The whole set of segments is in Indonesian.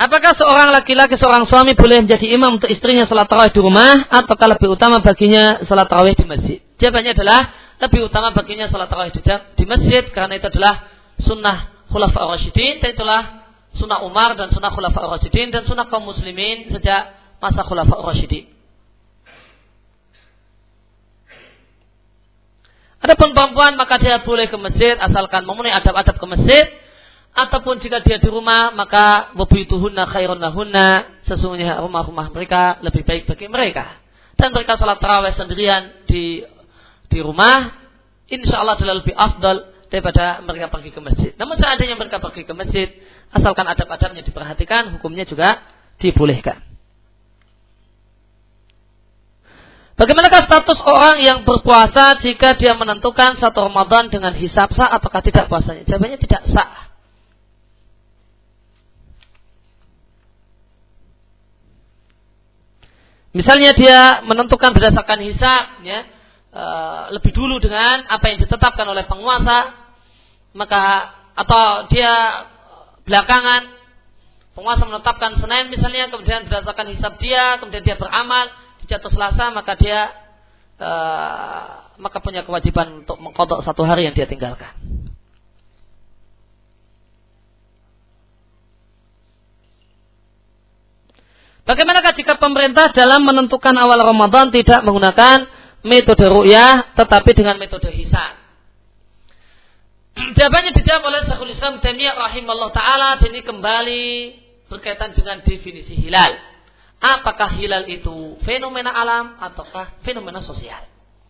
Apakah seorang laki-laki, seorang suami boleh menjadi imam untuk istrinya salat tarawih di rumah, ataukah lebih utama baginya salat tarawih di masjid? Jawabannya adalah lebih utama baginya salat tarawih di masjid, karena itu adalah sunnah khulafa'ur rasyidin, dan itulah sunnah Umar dan sunnah khulafa'ur rasyidin dan sunnah kaum muslimin sejak masa khulafa'ur rasyidin. Adapun perempuan maka dia boleh ke masjid asalkan memenuhi adab-adab ke masjid, ataupun jika dia di rumah maka wabituhunna khairun lahunna, sesungguhnya rumah-rumah mereka lebih baik bagi mereka, dan mereka salat tarawih sendirian di rumah insyaallah adalah lebih afdal daripada mereka pergi ke masjid. Namun seandainya mereka pergi ke masjid, asalkan adab-adabnya diperhatikan, hukumnya juga dibolehkan. Bagaimanakah status orang yang berpuasa jika dia menentukan satu Ramadan dengan hisab, sah apakah tidak puasanya? Jawabannya tidak sah. Misalnya dia menentukan berdasarkan hisab, ya, lebih dulu dengan apa yang ditetapkan oleh penguasa, maka atau dia belakangan penguasa menetapkan Senin misalnya, kemudian berdasarkan hisab dia, kemudian dia beramal jatuh Selasa, maka dia maka punya kewajiban untuk mengqadha satu hari yang dia tinggalkan. Bagaimanakah jika pemerintah dalam menentukan awal Ramadan tidak menggunakan metode ru'yah tetapi dengan metode hisab? Jawabannya dijawab oleh Syekhul Islam Taimiyah rahimahullah taala, dan ini kembali berkaitan dengan definisi hilal. Apakah hilal itu fenomena alam ataukah fenomena sosial?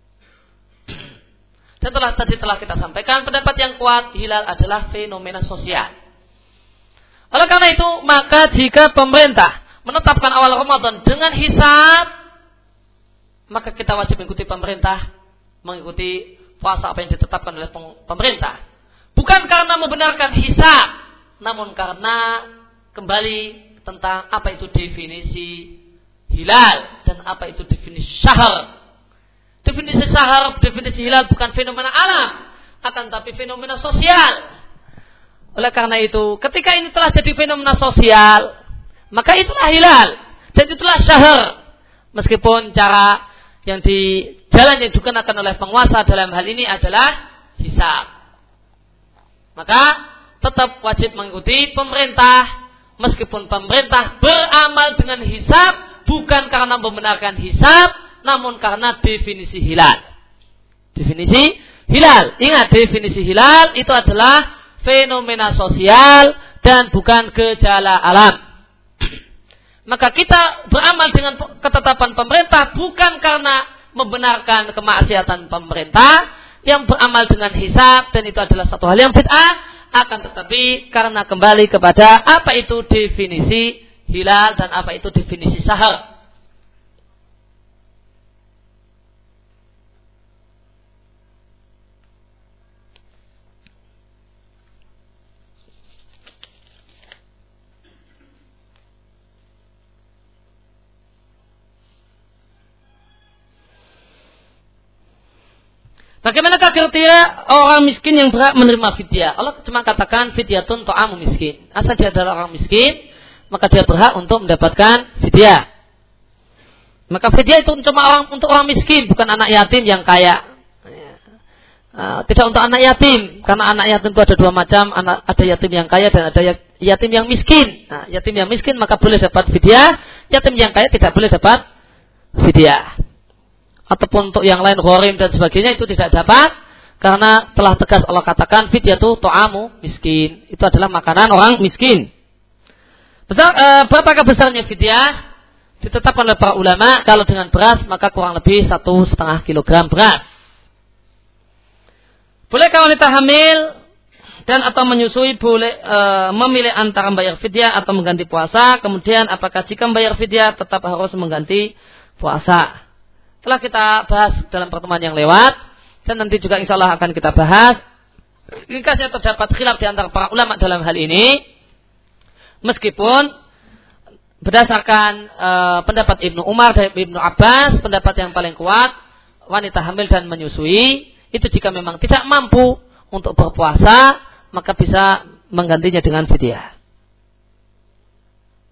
Dan tadi telah kita sampaikan pendapat yang kuat, hilal adalah fenomena sosial. Oleh karena itu, maka jika pemerintah menetapkan awal Ramadan dengan hisab, maka kita wajib mengikuti pemerintah, mengikuti puasa apa yang ditetapkan oleh pemerintah. Bukan karena membenarkan hisab, namun karena kembali tentang apa itu definisi hilal dan apa itu definisi syahr. Definisi syahr, definisi hilal bukan fenomena alam, akan tapi fenomena sosial. Oleh karena itu, ketika ini telah jadi fenomena sosial, maka itulah hilal dan itulah syahr. Meskipun cara yang jalan yang digunakan oleh penguasa dalam hal ini adalah hisab, maka tetap wajib mengikuti pemerintah. Meskipun pemerintah beramal dengan hisab bukan karena membenarkan hisab, namun karena definisi hilal. Definisi hilal. Ingat, definisi hilal itu adalah fenomena sosial dan bukan gejala alam. Maka kita beramal dengan ketetapan pemerintah bukan karena membenarkan kemaksiatan pemerintah yang beramal dengan hisab, dan itu adalah satu hal yang bid'ah. Akan tetapi karena kembali kepada apa itu definisi hilal dan apa itu definisi syahr. Bagaimanakah kriteria orang miskin yang berhak menerima fidyah? Allah cuma katakan fidyatun ta'amu miskin. Asal dia adalah orang miskin, maka dia berhak untuk mendapatkan fidyah. Maka fidyah itu cuma untuk orang miskin, bukan anak yatim yang kaya. Tidak untuk anak yatim, karena anak yatim itu ada dua macam, ada yatim yang kaya dan ada yatim yang miskin. Nah, yatim yang miskin maka boleh dapat fidyah, yatim yang kaya tidak boleh dapat fidyah. Ataupun untuk yang lain gharim dan sebagainya itu tidak dapat, karena telah tegas Allah katakan fidyatu ta'amu miskin, itu adalah makanan orang miskin. Berapakah besarnya fidyah? Ditetapkan oleh para ulama, kalau dengan beras maka kurang lebih 1,5 kilogram beras. Bolehkah wanita hamil dan atau menyusui boleh memilih antara membayar fidyah atau mengganti puasa? Kemudian apakah jika membayar fidyah tetap harus mengganti puasa? Telah kita bahas dalam pertemuan yang lewat, dan nanti juga insya Allah akan kita bahas. Ringkasnya terdapat khilaf di antara para ulama dalam hal ini. Meskipun berdasarkan pendapat Ibnu Umar dan Ibnu Abbas, pendapat yang paling kuat, wanita hamil dan menyusui itu jika memang tidak mampu untuk berpuasa, maka bisa menggantinya dengan fidyah.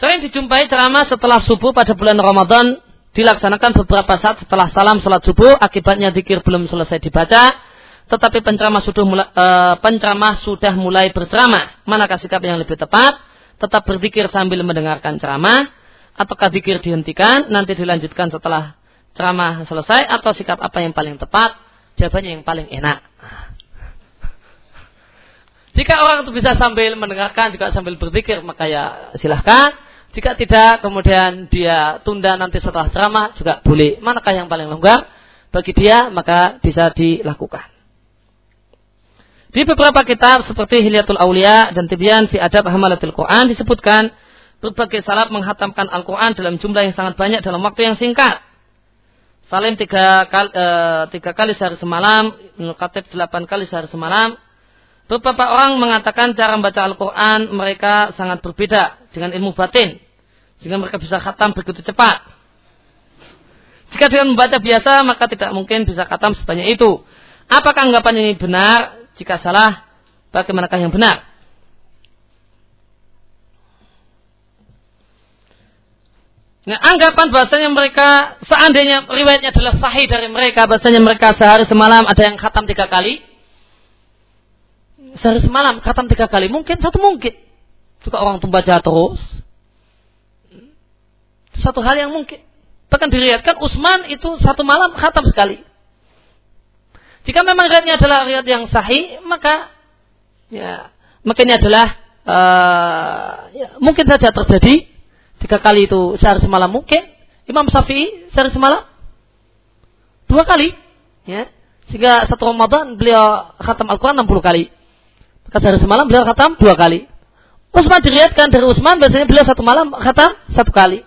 Sering dijumpai ceramah setelah subuh pada bulan Ramadan dilaksanakan beberapa saat setelah salam salat subuh, akibatnya zikir belum selesai dibaca, tetapi penceramah sudah mulai berceramah. Manakah sikap yang lebih tepat? Tetap berzikir sambil mendengarkan ceramah, ataukah zikir dihentikan nanti dilanjutkan setelah ceramah selesai, atau sikap apa yang paling tepat? Jawabannya yang paling enak. Jika orang itu bisa sambil mendengarkan juga sambil berzikir, maka ya silahkan. Jika tidak, kemudian dia tunda nanti setelah ceramah juga boleh. Manakah yang paling longgar bagi dia, maka bisa dilakukan. Di beberapa kitab seperti Hilyatul Aulia dan Tibyan fi Adab Hamalatil Quran disebutkan berbagai salaf menghatamkan Al-Quran dalam jumlah yang sangat banyak dalam waktu yang singkat. Salim 3 kali sehari semalam, Ibnu Khatib 8 kali sehari semalam. Beberapa orang mengatakan cara membaca Al-Quran mereka sangat berbeda dengan ilmu batin, sehingga mereka bisa khatam begitu cepat. Jika dengan membaca biasa, maka tidak mungkin bisa khatam sebanyak itu. Apakah anggapan ini benar? Jika salah, bagaimanakah yang benar? Nah, anggapan bahasanya mereka, seandainya riwayatnya adalah sahih dari mereka, bahasanya mereka sehari semalam ada yang khatam 3 kali. Sehari semalam khatam 3 kali, mungkin satu mungkin. Juga orang itu baca terus. Satu hal yang mungkin. Bahkan diriwayatkan Utsman itu satu malam khatam sekali. Jika memang riwayatnya adalah riwayat yang sahih, maka ini adalah mungkin saja terjadi 3 kali itu sehari semalam mungkin. Imam Syafi'i sehari semalam 2 kali, ya. Sehingga satu Ramadan beliau khatam Al-Quran 60 kali. Maka sehari semalam beliau khatam 2 kali. Utsman diriwayatkan dari Utsman biasanya beliau satu malam khatam 1 kali.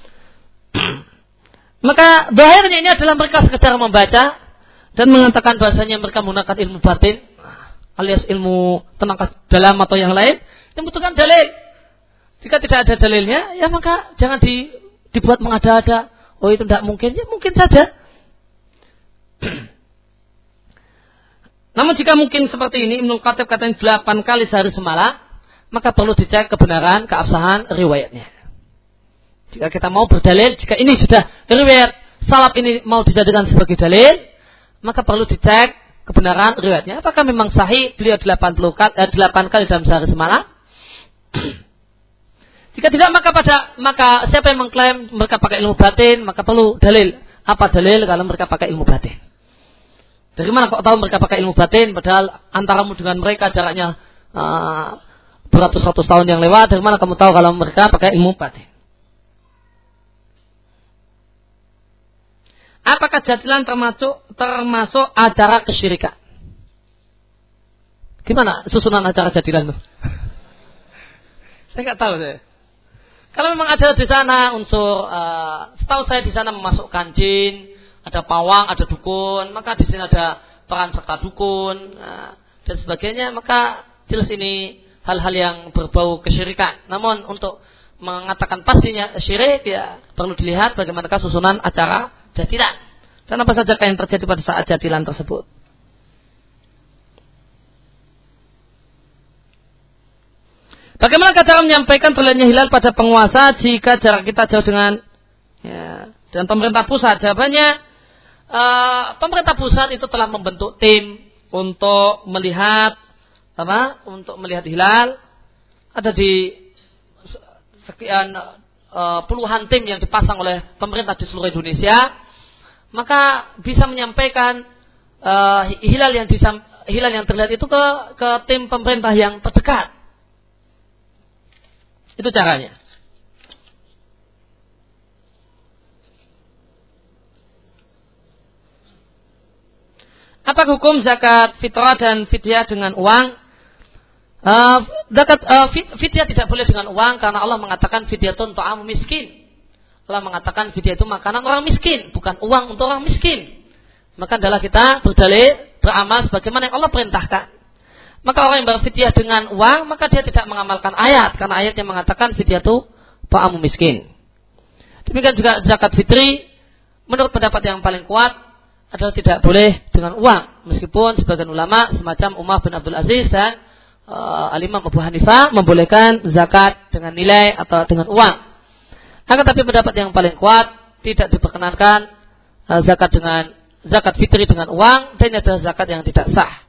Maka bahayanya ini adalah mereka sekedar membaca dan mengatakan bahasanya mereka menggunakan ilmu batin alias ilmu tenangkah dalam atau yang lain yang membutuhkan dalil. Jika tidak ada dalilnya, ya maka jangan dibuat mengada-ada. Oh itu tidak mungkin, ya mungkin saja. Namun jika mungkin seperti ini, Ibnu Khatib katanya 8 kali sehari semalam, maka perlu dicek kebenaran, keabsahan riwayatnya. Jika kita mau berdalil, jika ini sudah riwayat salaf ini mau dijadikan sebagai dalil, maka perlu dicek kebenaran riwayatnya. Apakah memang sahih beliau 8 kali dalam sehari semalam? Jika tidak, maka siapa yang mengklaim mereka pakai ilmu batin, maka perlu dalil. Apa dalil kalau mereka pakai ilmu batin? Dari mana kok tahu mereka pakai ilmu batin? Padahal antaramu dengan mereka jaraknya beratus-ratus tahun yang lewat. Dari mana kamu tahu kalau mereka pakai ilmu batin? Apakah jadilan termasuk acara kesyirikan? Gimana susunan acara jadilan itu? Saya nggak tahu saya. Kalau memang ada di sana unsur, setahu saya di sana memasukkan jin, ada pawang, ada dukun, maka di sini ada peran serta dukun dan sebagainya, maka jelas ini hal-hal yang berbau kesyirikan. Namun untuk mengatakan pastinya syirik, ya perlu dilihat bagaimanakah susunan acara jadilan dan apa saja yang terjadi pada saat jadilan tersebut. Bagaimana cara menyampaikan terlihatnya hilal pada penguasa jika jarak kita jauh dengan dan pemerintah pusat? Jawabannya, pemerintah pusat itu telah membentuk tim untuk melihat hilal. Ada di sekian puluhan tim yang dipasang oleh pemerintah di seluruh Indonesia, maka bisa menyampaikan hilal yang terlihat itu ke tim pemerintah yang terdekat. Itu caranya. Apa hukum zakat fitrah dan fidyah dengan uang? Zakat fidyah tidak boleh dengan uang karena Allah mengatakan fidyatun ta'amu miskin. Allah mengatakan fidyah itu makanan orang miskin, bukan uang untuk orang miskin. Maka adalah kita beramal sebagaimana yang Allah perintahkan. Maka orang yang berfidyah dengan uang, maka dia tidak mengamalkan ayat, karena ayat yang mengatakan fidyah itu ta'amu miskin. Demikian juga zakat fitri, menurut pendapat yang paling kuat adalah tidak boleh dengan uang, meskipun sebagian ulama semacam Umar bin Abdul Aziz dan Al-Imam Abu Hanifah membolehkan zakat dengan nilai atau dengan uang. Akan tapi pendapat yang paling kuat tidak diperkenankan zakat fitri dengan uang, dan ini adalah zakat yang tidak sah.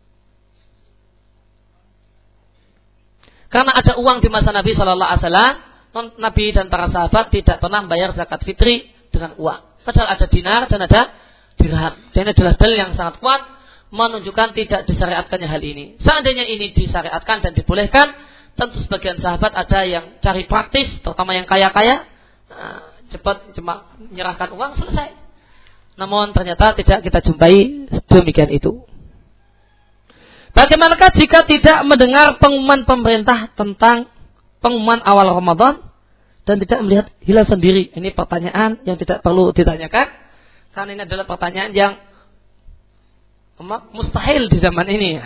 Karena ada uang di masa Nabi Shallallahu Alaihi Wasallam, Nabi dan para sahabat tidak pernah membayar zakat fitri dengan uang. Padahal ada dinar dan ada dirham. Dan ini adalah dalil yang sangat kuat menunjukkan tidak disyariatkannya hal ini. Seandainya ini disyariatkan dan dibolehkan, tentu sebagian sahabat ada yang cari praktis, terutama yang kaya-kaya, cepat cuma menyerahkan uang selesai. Namun ternyata tidak kita jumpai demikian itu. Bagaimanakah jika tidak mendengar pengumuman pemerintah tentang pengumuman awal Ramadan dan tidak melihat hilal sendiri? Ini pertanyaan yang tidak perlu ditanyakan, karena ini adalah pertanyaan yang mustahil di zaman ini.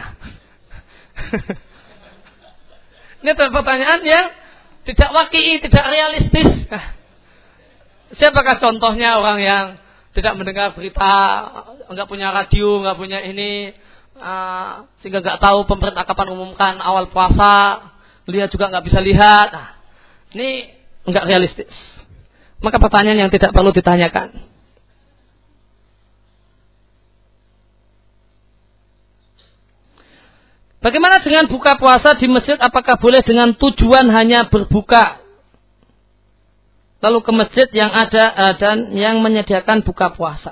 Ini adalah pertanyaan yang tidak waqi'i, tidak realistis. Siapakah contohnya orang yang tidak mendengar berita, enggak punya radio, enggak punya ini, sehingga enggak tahu pemerintah kapan umumkan awal puasa, lihat juga enggak bisa lihat. Ini enggak realistis. Maka pertanyaan yang tidak perlu ditanyakan. Bagaimana dengan buka puasa di masjid? Apakah boleh dengan tujuan hanya berbuka, lalu ke masjid yang ada dan yang menyediakan buka puasa?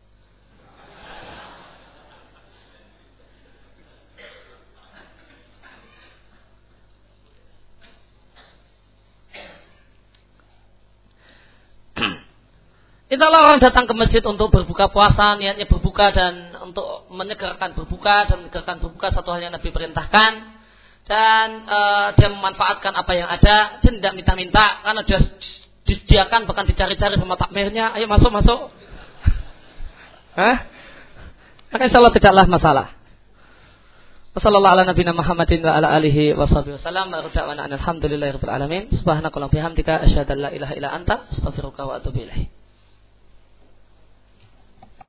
Itulah orang datang ke masjid untuk berbuka puasa, niatnya berbuka dan untuk menyegarkan berbuka dan menyegarkan berbuka, satu hal yang Nabi perintahkan, dan dia memanfaatkan apa yang ada, dia tidak minta-minta karena dia disediakan, bahkan dicari-cari sama takmirnya, ayo masuk. Maka insyaallah tidaklah masalah. Wassallallahu ala nabiyina Muhammadin wa ala alihi washabihi wasallam. Wa da'wana alhamdulillahirabbil alamin. Subhanakallahumma bihamdika asyhadu an la ilaha illa anta astaghfiruka wa atubu ilaik.